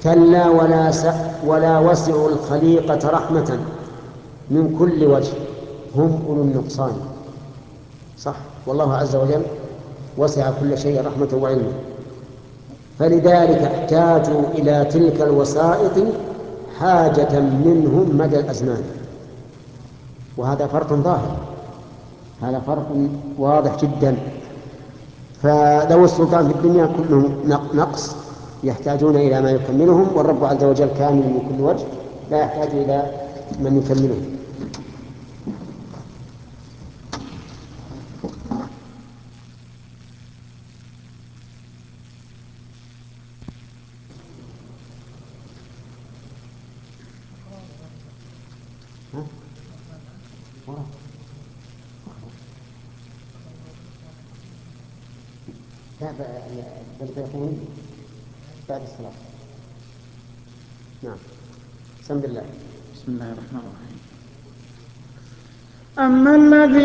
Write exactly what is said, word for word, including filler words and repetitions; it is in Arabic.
كلا ولا, س... ولا وسعوا الخليقة رحمة من كل وجه هم أولو النقصان. صح، والله عز وجل وسع كل شيء رحمة وعلما، فلذلك احتاجوا إلى تلك الوسائط حاجة منهم مدى الأزمان. وهذا فرق ظاهر، هذا فرق واضح جدا. فلو السلطان في الدنيا كلهم نقص يحتاجون إلى ما يكملهم، والرب عز وجل كامل من كل وجه لا يحتاج إلى من يكمله. لا بل بيكون بعد الصلاة. نعم. بسم الله. بسم الله الرحمن الرحيم. أما الذي